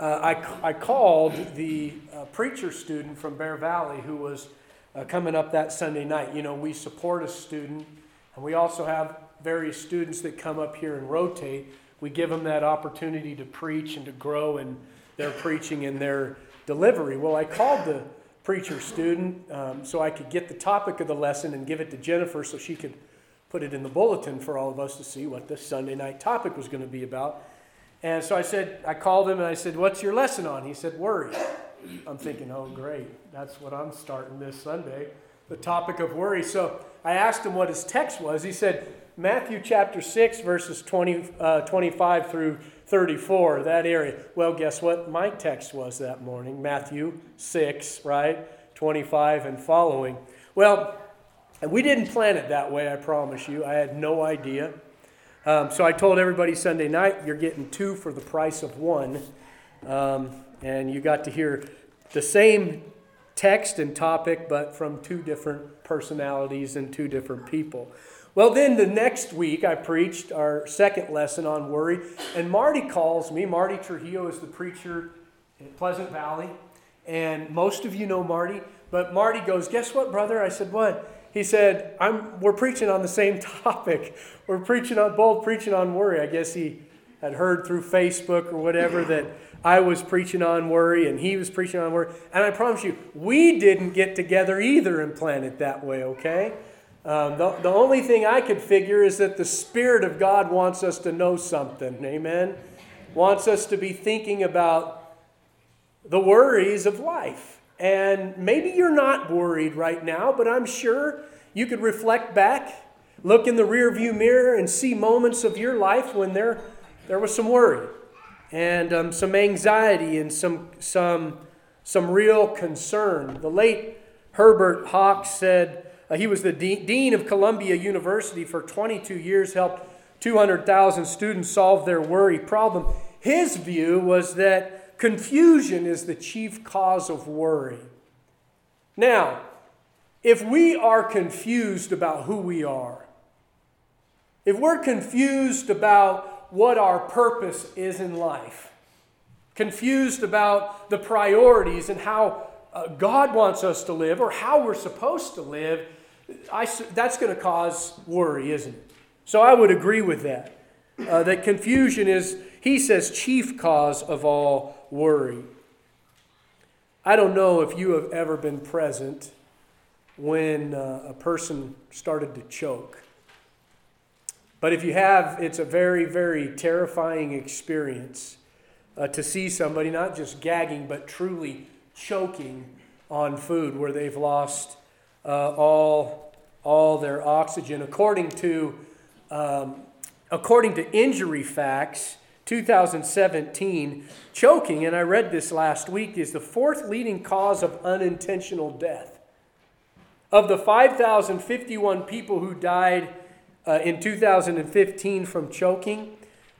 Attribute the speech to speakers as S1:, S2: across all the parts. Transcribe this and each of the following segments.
S1: I called the preacher student from Bear Valley who was coming up that Sunday night. You know, we support a student, and we also have various students that come up here and rotate. We give them that opportunity to preach and to grow in their preaching and their delivery. Well, I called the preacher student so I could get the topic of the lesson and give it to Jennifer so she could put it in the bulletin for all of us to see what the Sunday night topic was going to be about. And so I called him and I said, "What's your lesson on?" He said, "Worry." I'm thinking, oh, great. That's what I'm starting this Sunday, the topic of worry. So I asked him what his text was. He said, Matthew chapter 6, verses 25 through 34, that area. Well, guess what my text was that morning? Matthew 6, right? 25 and following. Well, and we didn't plan it that way, I promise you. I had no idea. So I told everybody Sunday night, you're getting 2 for the price of 1. And you got to hear the same text and topic, but from 2 different personalities and 2 different people. Well, then the next week I preached our second lesson on worry. And Marty calls me. Marty Trujillo is the preacher in Pleasant Valley. And most of you know Marty. But Marty goes, "Guess what, brother?" I said, "What?" He said, we're preaching on the same topic. We're preaching on worry. I guess he had heard through Facebook or whatever that I was preaching on worry and he was preaching on worry. And I promise you, we didn't get together either and plan it that way, okay? The only thing I could figure is that the Spirit of God wants us to know something, amen? Wants us to be thinking about the worries of life. And maybe you're not worried right now, but I'm sure you could reflect back, look in the rearview mirror and see moments of your life when there was some worry and some anxiety and some real concern. The late Herbert Hawks said he was the dean of Columbia University for 22 years, helped 200,000 students solve their worry problem. His view was that confusion is the chief cause of worry. Now, if we are confused about who we are, if we're confused about what our purpose is in life, confused about the priorities and how God wants us to live or how we're supposed to live, that's going to cause worry, isn't it? So I would agree with that. That confusion is, he says, chief cause of all worry. I don't know if you have ever been present when a person started to choke. But if you have, it's a very, very terrifying experience to see somebody not just gagging, but truly choking on food where they've lost all their oxygen. According to Injury Facts, 2017, choking, and I read this last week, is the 4th leading cause of unintentional death. Of the 5,051 people who died in 2015 from choking,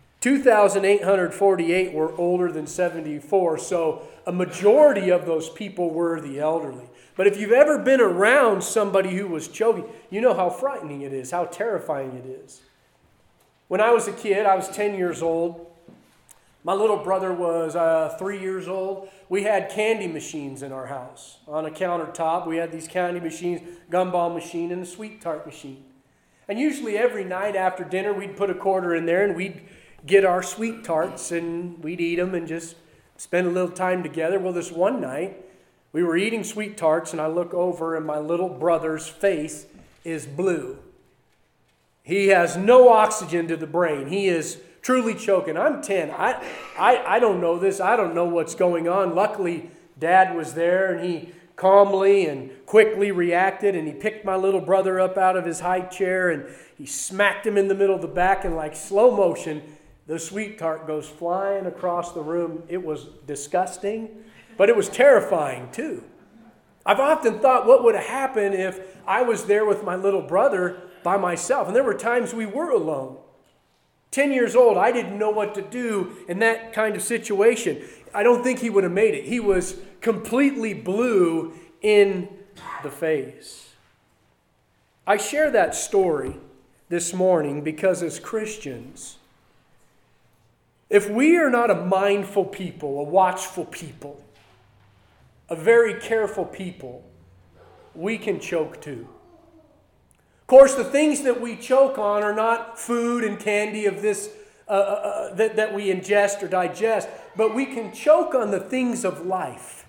S1: 2,848 were older than 74, so a majority of those people were the elderly. But if you've ever been around somebody who was choking, you know how frightening it is, how terrifying it is. When I was a kid, I was 10 years old. My little brother was 3 years old. We had candy machines in our house. On a countertop, we had these candy machines, gumball machine and a sweet tart machine. And usually every night after dinner, we'd put a quarter in there and we'd get our sweet tarts and we'd eat them and just spend a little time together. Well, this one night, we were eating sweet tarts and I look over and my little brother's face is blue. He has no oxygen to the brain. He is truly choking. I'm 10. I don't know this. I don't know what's going on. Luckily, Dad was there and he calmly and quickly reacted and he picked my little brother up out of his high chair and he smacked him in the middle of the back and like slow motion, the sweet tart goes flying across the room. It was disgusting, but it was terrifying too. I've often thought what would have happened if I was there with my little brother by myself. And there were times we were alone. 10 years old, I didn't know what to do in that kind of situation. I don't think he would have made it. He was completely blue in the face. I share that story this morning because as Christians, If we are not a mindful people, a watchful people, a very careful people, we can choke too. Of course, the things that we choke on are not food and candy of this that we ingest or digest, but we can choke on the things of life.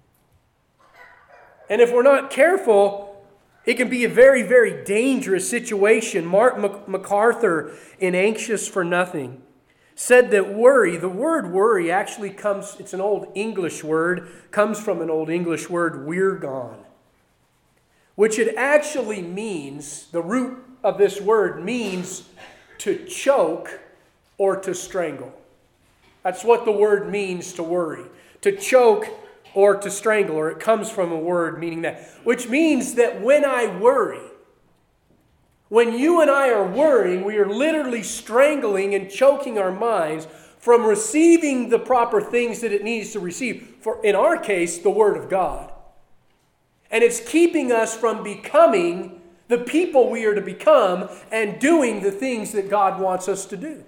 S1: And if we're not careful, it can be a very, very dangerous situation. Mark MacArthur, in Anxious for Nothing, said that worry, the word worry actually comes, it's an old English word, comes from an old English word, we're gone, which it actually means, the root of this word means to choke or to strangle. That's what the word means, to worry. To choke or to strangle, or it comes from a word meaning that. Which means that when I worry, when you and I are worrying, we are literally strangling and choking our minds from receiving the proper things that it needs to receive. For, in our case, the Word of God. And it's keeping us from becoming the people we are to become and doing the things that God wants us to do.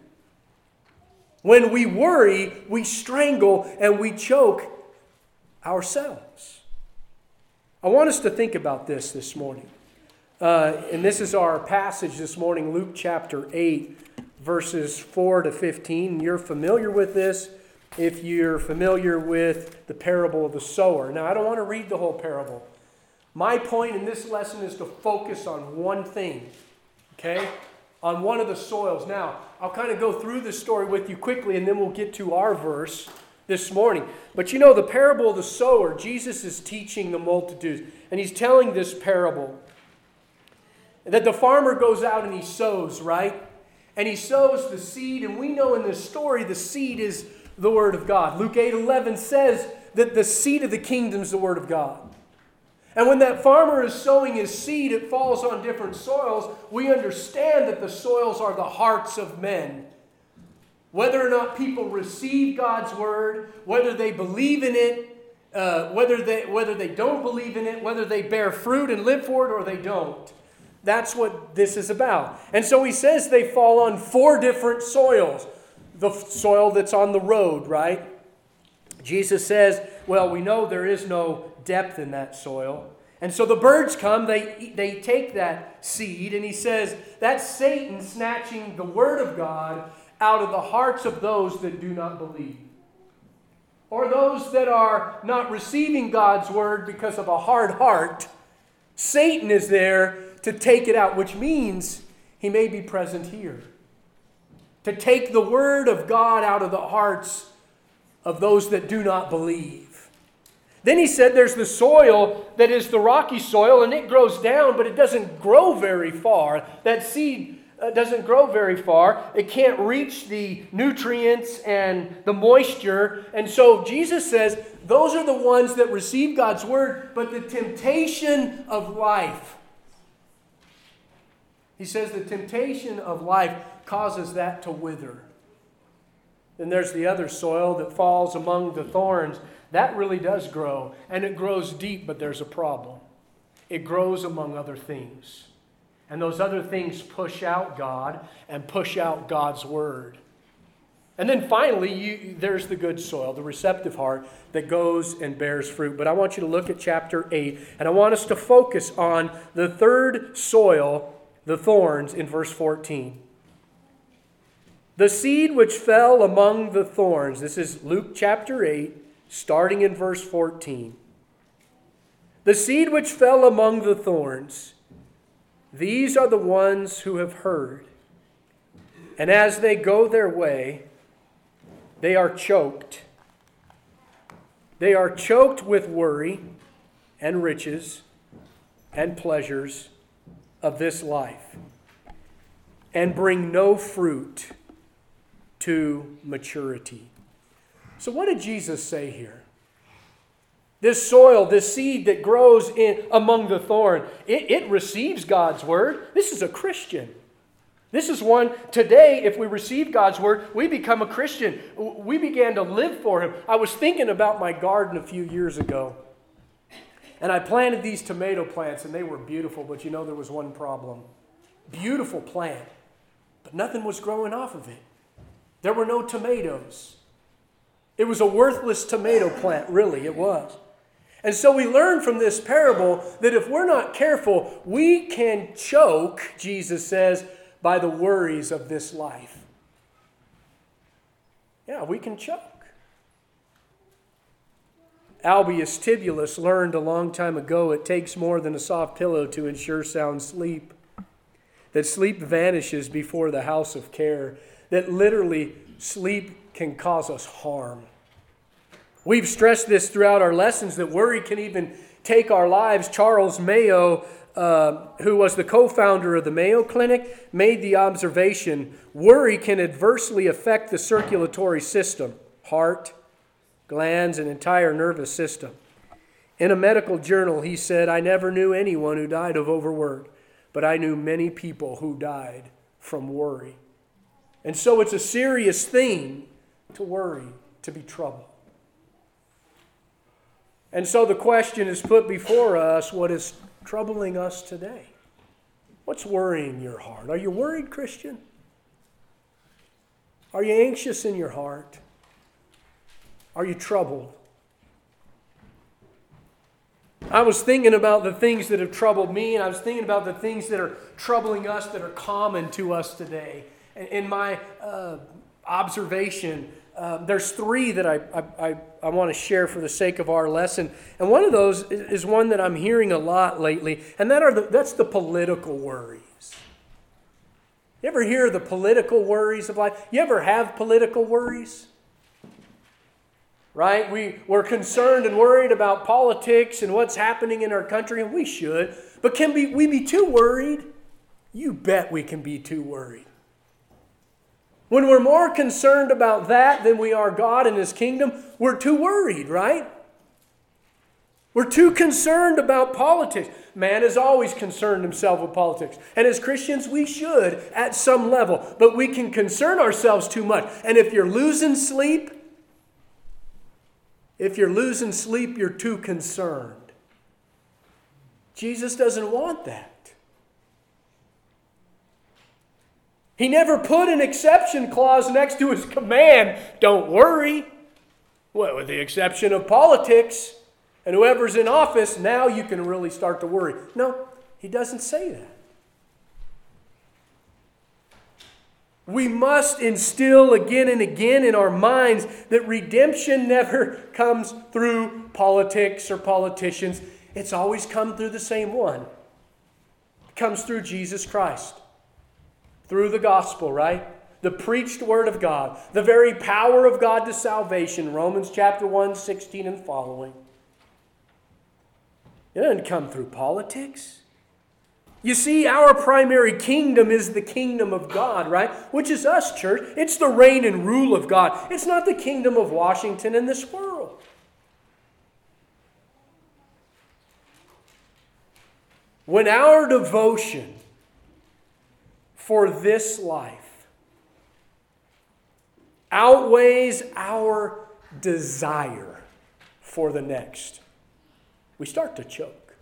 S1: When we worry, we strangle and we choke ourselves. I want us to think about this morning. And this is our passage this morning, Luke chapter 8, verses 4 to 15. You're familiar with this if you're familiar with the parable of the sower. Now, I don't want to read the whole parable. My point in this lesson is to focus on one thing, okay? On one of the soils. Now, I'll kind of go through this story with you quickly, and then we'll get to our verse this morning. But you know, the parable of the sower, Jesus is teaching the multitudes, and he's telling this parable that the farmer goes out and he sows, right? And he sows the seed, and we know in this story the seed is the Word of God. Luke 8:11 says that the seed of the kingdom is the Word of God. And when that farmer is sowing his seed, it falls on different soils. We understand that the soils are the hearts of men. Whether or not people receive God's Word, whether they believe in it, whether they don't believe in it, whether they bear fruit and live for it or they don't. That's what this is about. And so he says they fall on 4 different soils. The soil that's on the road, right? Jesus says, well, we know there is no depth in that soil. And so the birds come, they take that seed, and he says, that's Satan snatching the Word of God out of the hearts of those that do not believe. Or those that are not receiving God's Word because of a hard heart. Satan is there to take it out, which means he may be present here. To take the Word of God out of the hearts of those that do not believe. Then he said there's the soil that is the rocky soil, and it grows down, but it doesn't grow very far. That seed doesn't grow very far. It can't reach the nutrients and the moisture. And so Jesus says those are the ones that receive God's Word, but the temptation of life. He says the temptation of life causes that to wither. Then there's the other soil that falls among the thorns. That really does grow, and it grows deep, but there's a problem. It grows among other things. And those other things push out God and push out God's Word. And then finally, there's the good soil, the receptive heart that goes and bears fruit. But I want you to look at chapter 8, and I want us to focus on the third soil, the thorns, in verse 14. The seed which fell among the thorns. This is Luke chapter 8, starting in verse 14. The seed which fell among the thorns, these are the ones who have heard. And as they go their way, they are choked. They are choked with worry and riches and pleasures of this life, and bring no fruit to maturity. So what did Jesus say here? This soil, this seed that grows in among the thorn, it receives God's Word. This is a Christian. This is one, today, if we receive God's Word, we become a Christian. We began to live for Him. I was thinking about my garden a few years ago, and I planted these tomato plants, and they were beautiful, but you know there was one problem. Beautiful plant, but nothing was growing off of it. There were no tomatoes. It was a worthless tomato plant, really, it was. And so we learn from this parable that if we're not careful, we can choke, Jesus says, by the worries of this life. Yeah, we can choke. Albius Tibulus learned a long time ago it takes more than a soft pillow to ensure sound sleep. That sleep vanishes before the house of care. That literally sleep can cause us harm. We've stressed this throughout our lessons that worry can even take our lives. Charles Mayo, who was the co-founder of the Mayo Clinic, made the observation, worry can adversely affect the circulatory system, heart, glands, and entire nervous system. In a medical journal, he said, I never knew anyone who died of overwork, but I knew many people who died from worry. And so it's a serious thing to worry, to be troubled. And so the question is put before us, what is troubling us today? What's worrying your heart? Are you worried, Christian? Are you anxious in your heart? Are you troubled? I was thinking about the things that have troubled me, and I was thinking about the things that are troubling us that are common to us today. In my observation, there's three that I want to share for the sake of our lesson. And one of those is one that I'm hearing a lot lately, and that's the political worries. You ever hear the political worries of life? You ever have political worries? Right? We're concerned and worried about politics and what's happening in our country, and we should. But can we be too worried? You bet we can be too worried. When we're more concerned about that than we are God and His kingdom, we're too worried, right? We're too concerned about politics. Man has always concerned himself with politics. And as Christians, we should at some level. But we can concern ourselves too much. And if you're losing sleep, you're too concerned. Jesus doesn't want that. He never put an exception clause next to His command, don't worry. Well, with the exception of politics and whoever's in office, now you can really start to worry. No, He doesn't say that. We must instill again and again in our minds that redemption never comes through politics or politicians. It's always come through the same one. It comes through Jesus Christ. Through the gospel, right? The preached word of God. The very power of God to salvation. Romans chapter 1, 16 and following. It doesn't come through politics. You see, our primary kingdom is the kingdom of God, right? Which is us, church. It's the reign and rule of God. It's not the kingdom of Washington in this world. When our devotion for this life outweighs our desire for the next, we start to choke.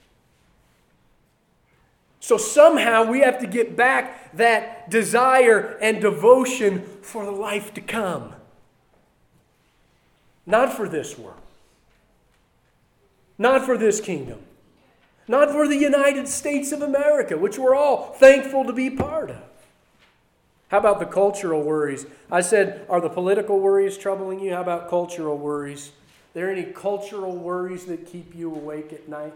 S1: So somehow we have to get back that desire and devotion for the life to come. Not for this world. Not for this kingdom. Not for the United States of America, which we're all thankful to be part of. How about the cultural worries? I said, are the political worries troubling you? How about cultural worries? Are there any cultural worries that keep you awake at night?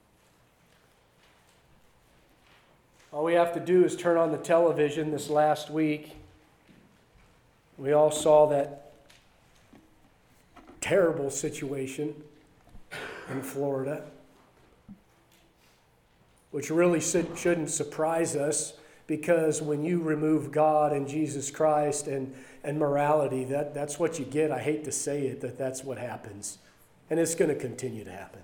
S1: All we have to do is turn on the television this last week. We all saw that terrible situation in Florida, which really shouldn't surprise us. Because when you remove God and Jesus Christ and morality, that's what you get. I hate to say it, that's what happens. And it's going to continue to happen.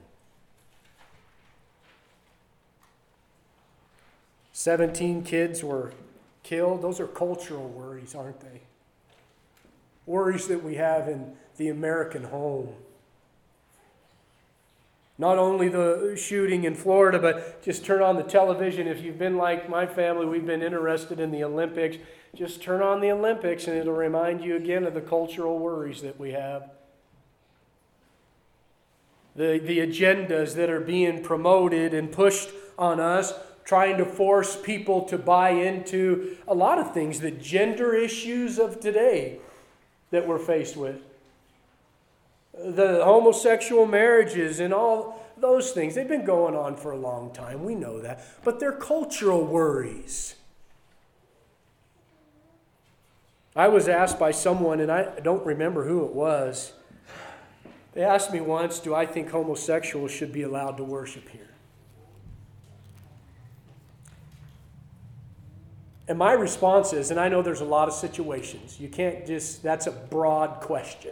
S1: 17 kids were killed. Those are cultural worries, aren't they? Worries that we have in the American home. Not only the shooting in Florida, but just turn on the television. If you've been like my family, we've been interested in the Olympics. Just turn on the Olympics and it'll remind you again of the cultural worries that we have. The agendas that are being promoted and pushed on us, trying to force people to buy into a lot of things, the gender issues of today that we're faced with. The homosexual marriages and all those things, they've been going on for a long time. We know that. But they're cultural worries. I was asked by someone, and I don't remember who it was. They asked me once, do I think homosexuals should be allowed to worship here? And my response is, and I know there's a lot of situations, you can't just, that's a broad question.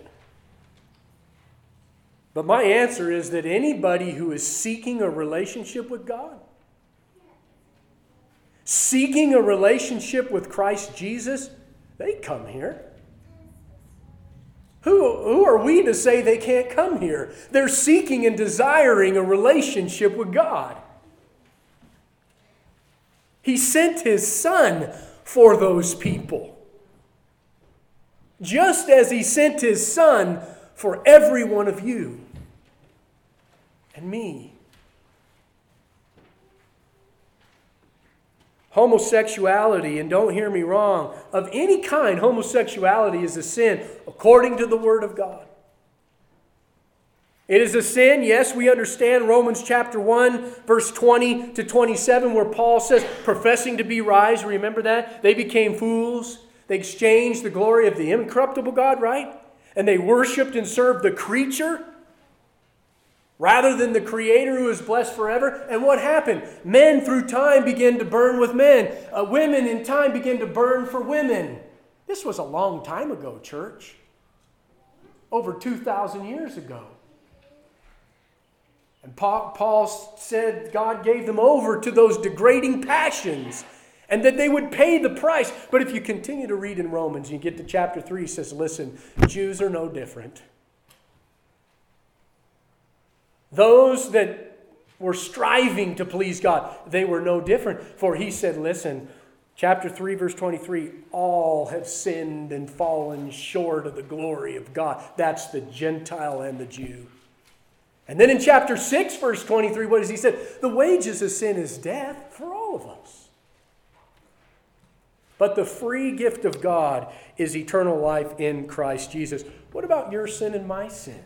S1: But my answer is that anybody who is seeking a relationship with God, seeking a relationship with Christ Jesus, they come here. Who are we to say they can't come here? They're seeking and desiring a relationship with God. He sent His Son for those people. Just as He sent His Son for every one of you and me. Homosexuality, and don't hear me wrong, of any kind, homosexuality is a sin according to the Word of God. It is a sin, yes, we understand Romans chapter 1, verse 20 to 27, where Paul says, professing to be wise, remember that? They became fools. They exchanged the glory of the incorruptible God, right? And they worshipped and served the creature rather than the Creator who is blessed forever. And what happened? Men through time began to burn with men. Women in time began to burn for women. This was a long time ago, church. Over 2,000 years ago. And Paul said God gave them over to those degrading passions and that they would pay the price. But if you continue to read in Romans, you get to chapter 3, he says, listen, Jews are no different. Those that were striving to please God, they were no different. For he said, listen, chapter 3, verse 23, all have sinned and fallen short of the glory of God. That's the Gentile and the Jew. And then in chapter 6, verse 23, what does he say? The wages of sin is death for all of us. But the free gift of God is eternal life in Christ Jesus. What about your sin and my sin?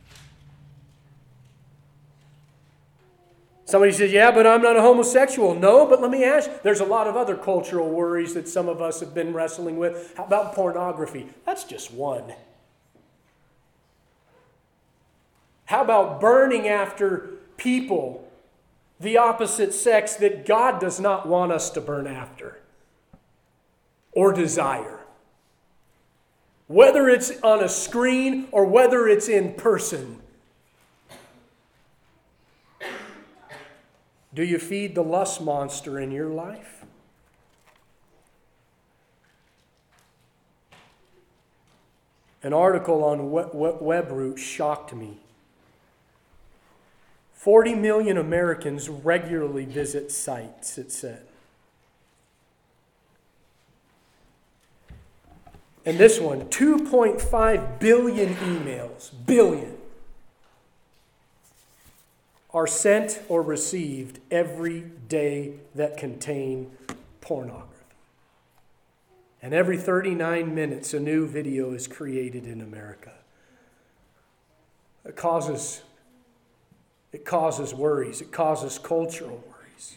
S1: Somebody says, yeah, but I'm not a homosexual. No, but let me ask, there's a lot of other cultural worries that some of us have been wrestling with. How about pornography? That's just one. How about burning after people, the opposite sex that God does not want us to burn after or desire? Whether it's on a screen or whether it's in person. Do you feed the lust monster in your life? An article on Webroot shocked me. 40 million Americans regularly visit sites, it said. And this one, 2.5 billion emails, are sent or received every day that contain pornography. And every 39 minutes, a new video is created in America. It causes worries. It causes cultural worries.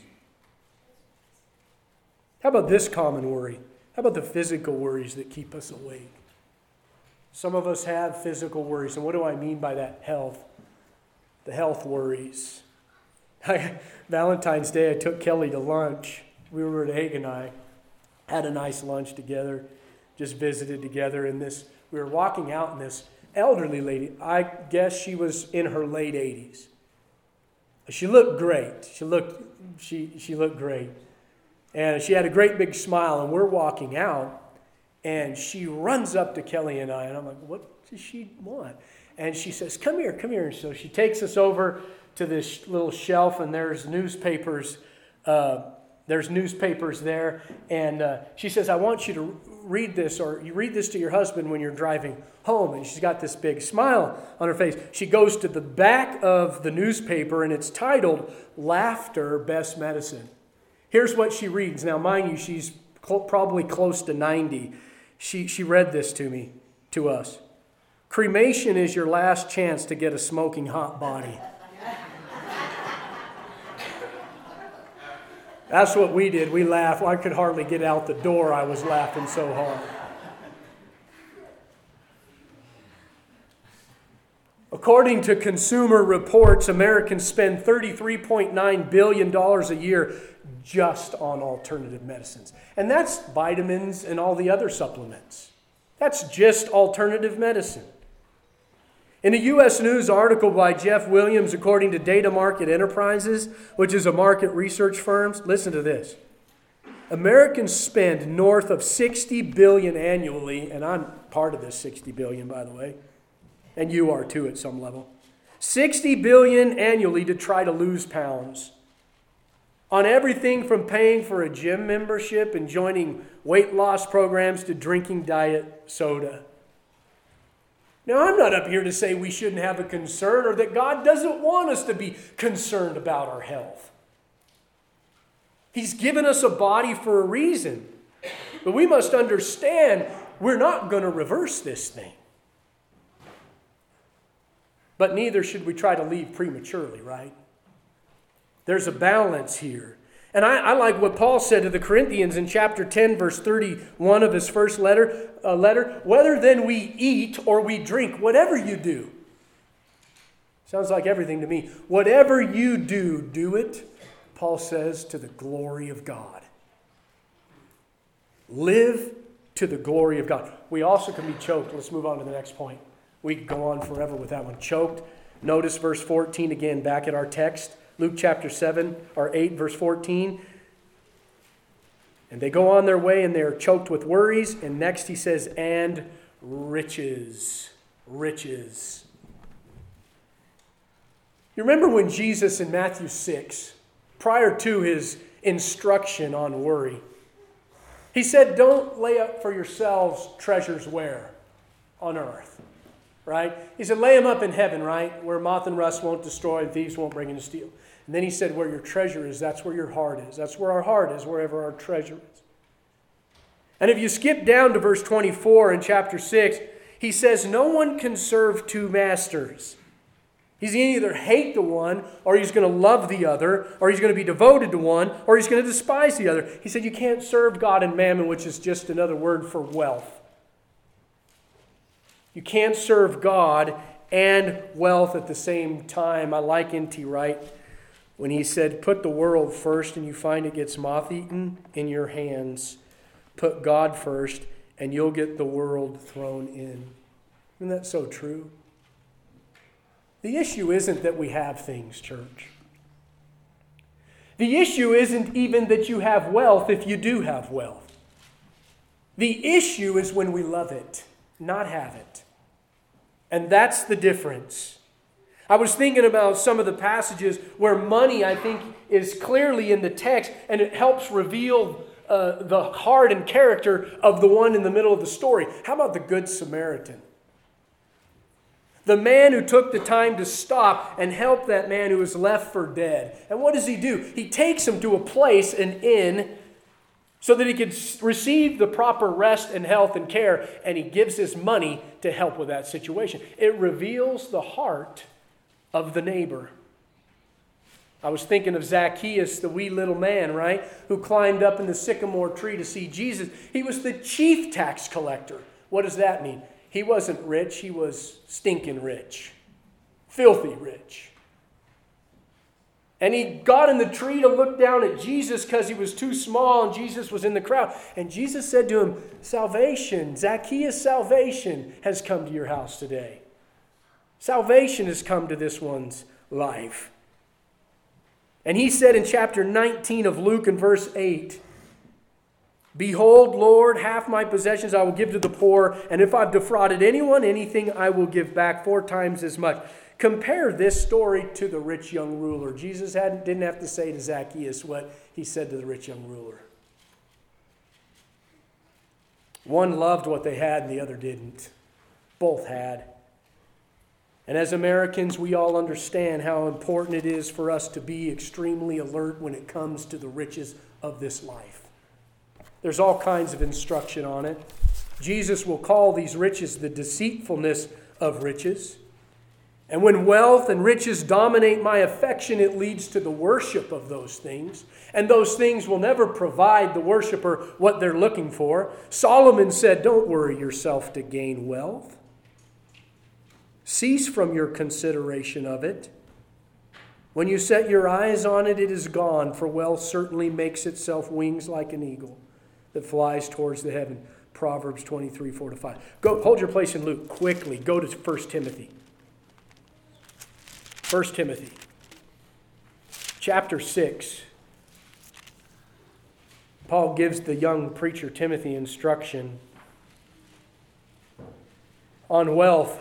S1: How about this common worry? How about the physical worries that keep us awake? Some of us have physical worries. And what do I mean by that? Health. The health worries. Valentine's Day, I took Kelly to lunch. We were at Hague and I had a nice lunch together, just visited together. And we were walking out, and this elderly lady, I guess she was in her late 80s. She looked great. She looked great. And she had a great big smile, and we're walking out, and she runs up to Kelly and I, and I'm like, what does she want? And she says, come here. And so she takes us over to this little shelf, and there's newspapers there's newspapers there, and she says, I want you to read this, or you read this to your husband when you're driving home. And she's got this big smile on her face. She goes to the back of the newspaper, and it's titled, Laughter, Best Medicine. Here's what she reads. Now, mind you, she's probably close to 90. She read this to us. Cremation is your last chance to get a smoking hot body. That's what we did. We laughed. I could hardly get out the door. I was laughing so hard. According to Consumer Reports, Americans spend $33.9 billion a year just on alternative medicines. And that's vitamins and all the other supplements. That's just alternative medicine. In a U.S. News article by Jeff Williams, according to Data Market Enterprises, which is a market research firm, listen to this. Americans spend north of $60 billion annually, and I'm part of this $60 billion, by the way, and you are too at some level. $60 billion annually to try to lose pounds. On everything from paying for a gym membership and joining weight loss programs to drinking diet soda. Now, I'm not up here to say we shouldn't have a concern or that God doesn't want us to be concerned about our health. He's given us a body for a reason. But we must understand we're not going to reverse this thing. But neither should we try to leave prematurely, right? There's a balance here. And I like what Paul said to the Corinthians in chapter 10, verse 31 of his first letter. Whether then we eat or we drink, whatever you do. Sounds like everything to me. Whatever you do, do it, Paul says, to the glory of God. Live to the glory of God. We also can be choked. Let's move on to the next point. We could go on forever with that one. Choked. Notice verse 14 again, back at our text. Luke chapter 7 or 8, verse 14. And they go on their way and they're choked with worries. And next he says, and riches. Riches. You remember when Jesus in Matthew 6, prior to his instruction on worry, he said, don't lay up for yourselves treasures where? On earth. Right? He said, lay them up in heaven, right? Where moth and rust won't destroy and thieves won't bring in to steal. And then he said, where your treasure is, that's where your heart is. That's where our heart is, wherever our treasure is. And if you skip down to verse 24 in chapter 6, he says, no one can serve two masters. He's going to either hate the one, or he's going to love the other, or he's going to be devoted to one, or he's going to despise the other. He said, you can't serve God and mammon, which is just another word for wealth. You can't serve God and wealth at the same time. I like N.T. Wright when he said, put the world first and you find it gets moth-eaten in your hands. Put God first and you'll get the world thrown in. Isn't that so true? The issue isn't that we have things, church. The issue isn't even that you have wealth if you do have wealth. The issue is when we love it, not have it. And that's the difference. I was thinking about some of the passages where money, I think, is clearly in the text, and it helps reveal the heart and character of the one in the middle of the story. How about the Good Samaritan? The man who took the time to stop and help that man who was left for dead. And what does he do? He takes him to a place, an inn, so that he could receive the proper rest and health and care, and he gives his money to help with that situation. It reveals the heart of the neighbor. I was thinking of Zacchaeus, the wee little man, right, who climbed up in the sycamore tree to see Jesus. He was the chief tax collector. What does that mean? He wasn't rich, he was stinking rich, filthy rich. And he got in the tree to look down at Jesus because he was too small and Jesus was in the crowd. And Jesus said to him, salvation, Zacchaeus, salvation has come to your house today. Salvation has come to this one's life. And he said in chapter 19 of Luke in verse 8, behold, Lord, half my possessions I will give to the poor, and if I've defrauded anyone anything, I will give back 4 times as much. Compare this story to the rich young ruler. Jesus didn't have to say to Zacchaeus what he said to the rich young ruler. One loved what they had and the other didn't. Both had. And as Americans, we all understand how important it is for us to be extremely alert when it comes to the riches of this life. There's all kinds of instruction on it. Jesus will call these riches the deceitfulness of riches. And when wealth and riches dominate my affection, it leads to the worship of those things. And those things will never provide the worshiper what they're looking for. Solomon said, don't worry yourself to gain wealth. Cease from your consideration of it. When you set your eyes on it, it is gone, for wealth certainly makes itself wings like an eagle that flies towards the heaven. Proverbs 23, 4-5. Go, hold your place in Luke quickly. Go to 1 Timothy. 1 Timothy, chapter 6. Paul gives the young preacher Timothy instruction on wealth.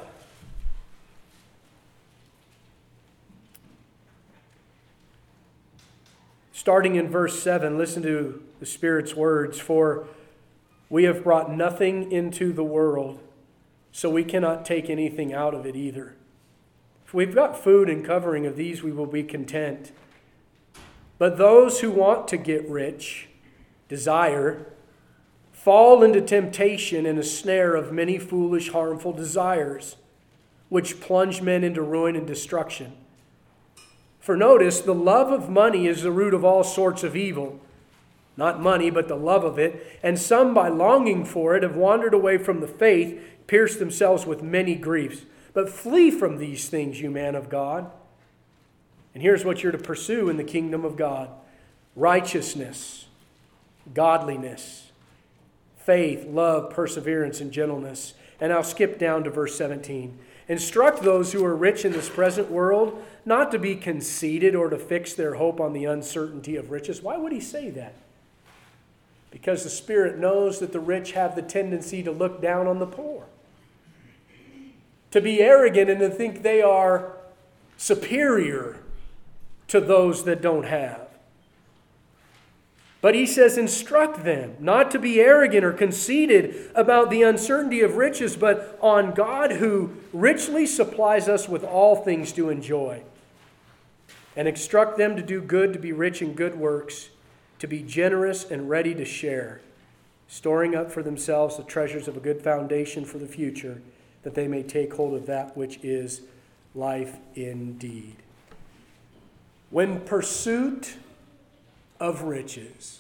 S1: Starting in verse 7, listen to the Spirit's words. For we have brought nothing into the world, so we cannot take anything out of it either. If we've got food and covering of these, we will be content. But those who want to get rich, desire, fall into temptation and a snare of many foolish, harmful desires, which plunge men into ruin and destruction. For notice, the love of money is the root of all sorts of evil. Not money, but the love of it. And some, by longing for it, have wandered away from the faith, pierced themselves with many griefs. But flee from these things, you man of God. And here's what you're to pursue in the kingdom of God: righteousness, godliness, faith, love, perseverance, and gentleness. And I'll skip down to verse 17. Instruct those who are rich in this present world not to be conceited or to fix their hope on the uncertainty of riches. Why would he say that? Because the Spirit knows that the rich have the tendency to look down on the poor, to be arrogant and to think they are superior to those that don't have. But he says, instruct them not to be arrogant or conceited about the uncertainty of riches, but on God who richly supplies us with all things to enjoy. And instruct them to do good, to be rich in good works, to be generous and ready to share, storing up for themselves the treasures of a good foundation for the future, that they may take hold of that which is life indeed. When pursuit of riches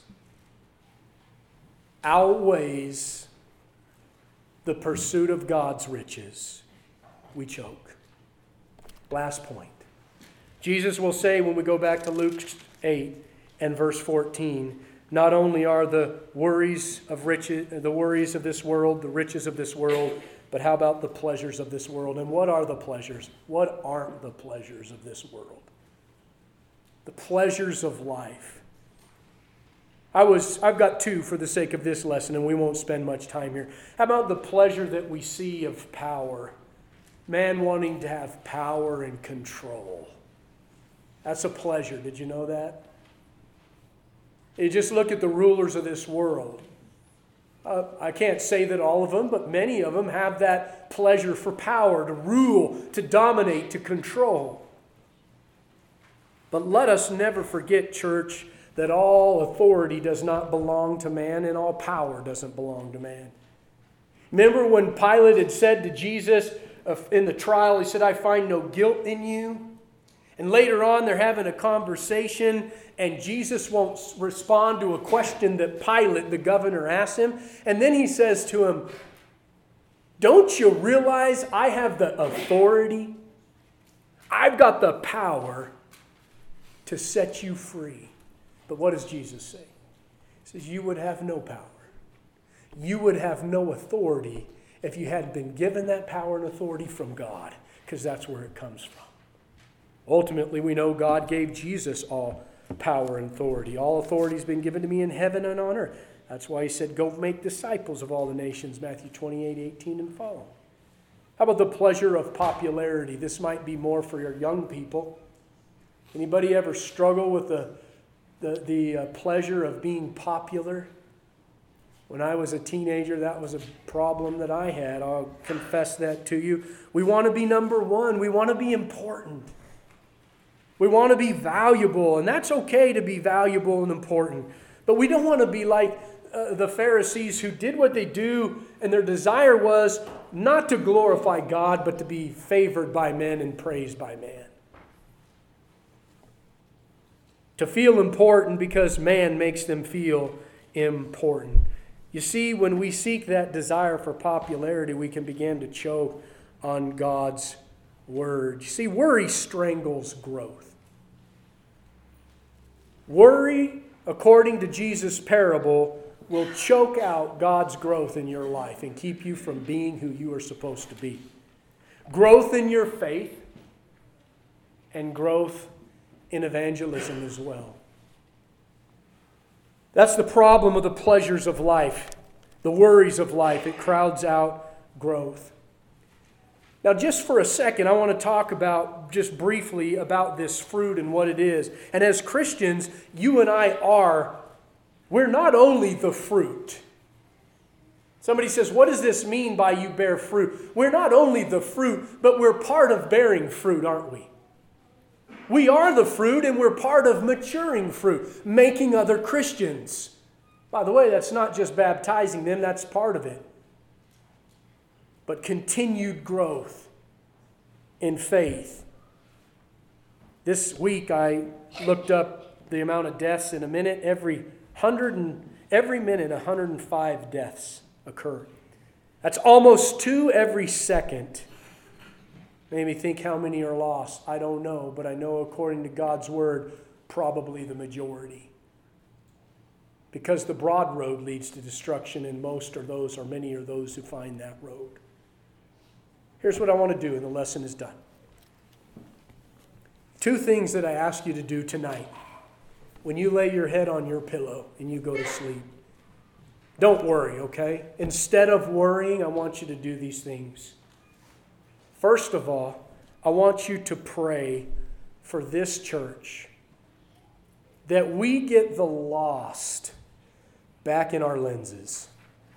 S1: outweighs the pursuit of God's riches, we choke. Last point. Jesus will say when we go back to Luke 8 and verse 14, not only are the worries of riches, the worries of this world, the riches of this world, but how about the pleasures of this world? And what are the pleasures? What aren't the pleasures of this world? The pleasures of life. I've got two for the sake of this lesson, and we won't spend much time here. How about the pleasure that we see of power? Man wanting to have power and control. That's a pleasure. Did you know that? You just look at the rulers of this world. I can't say that all of them, but many of them have that pleasure for power, to rule, to dominate, to control. But let us never forget, church, that all authority does not belong to man and all power doesn't belong to man. Remember when Pilate had said to Jesus in the trial, he said, I find no guilt in you. And later on they're having a conversation and Jesus won't respond to a question that Pilate, the governor, asks him. And then he says to him, don't you realize I have the authority? I've got the power to set you free. But what does Jesus say? He says, you would have no power. You would have no authority if you hadn't been given that power and authority from God, because that's where it comes from. Ultimately, we know God gave Jesus all power and authority. All authority has been given to me in heaven and on earth. That's why he said, go make disciples of all the nations, Matthew 28:18 and following. How about the pleasure of popularity? This might be more for your young people. Anybody ever struggle with the pleasure of being popular? When I was a teenager, that was a problem that I had. I'll confess that to you. We want to be number one. We want to be important. We want to be valuable, and that's okay to be valuable and important. But we don't want to be like the Pharisees who did what they do, and their desire was not to glorify God, but to be favored by men and praised by man. To feel important because man makes them feel important. You see, when we seek that desire for popularity, we can begin to choke on God's word. You see, worry strangles growth. Worry, according to Jesus' parable, will choke out God's growth in your life and keep you from being who you are supposed to be. Growth in your faith and growth in evangelism as well. That's the problem of the pleasures of life, the worries of life. It crowds out growth. Now, just for a second, I want to talk about, just briefly, about this fruit and what it is. And as Christians, you and I we're not only the fruit. Somebody says, what does this mean by you bear fruit? We're not only the fruit, but we're part of bearing fruit, aren't we? We are the fruit, and we're part of maturing fruit, making other Christians. By the way, that's not just baptizing them, that's part of it. But continued growth in faith. This week I looked up the amount of deaths in a minute. Every minute, 105 deaths occur. That's almost 2 every second. Made me think how many are lost. I don't know, but I know according to God's word, probably the majority. Because the broad road leads to destruction, and many are those who find that road. Here's what I want to do, and the lesson is done. 2 things that I ask you to do tonight when you lay your head on your pillow and you go to sleep. Don't worry, okay? Instead of worrying, I want you to do these things. First of all, I want you to pray for this church, that we get the lost back in our lenses.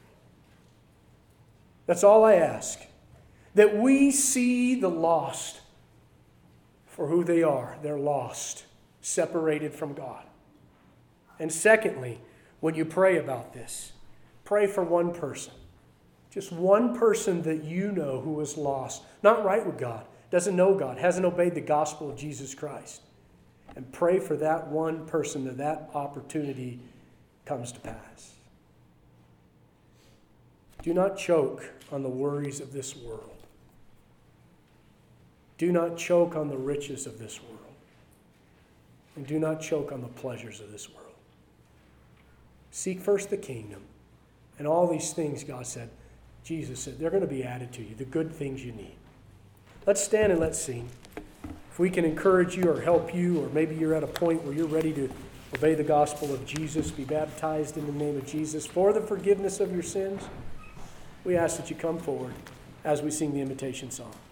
S1: That's all I ask. That we see the lost for who they are. They're lost, separated from God. And secondly, when you pray about this, pray for one person. Just one person that you know who is lost, not right with God, doesn't know God, hasn't obeyed the gospel of Jesus Christ. And pray for that one person that opportunity comes to pass. Do not choke on the worries of this world. Do not choke on the riches of this world. And do not choke on the pleasures of this world. Seek first the kingdom. And all these things, God said, Jesus said, they're going to be added to you, the good things you need. Let's stand and let's sing. If we can encourage you or help you, or maybe you're at a point where you're ready to obey the gospel of Jesus, be baptized in the name of Jesus for the forgiveness of your sins, we ask that you come forward as we sing the invitation song.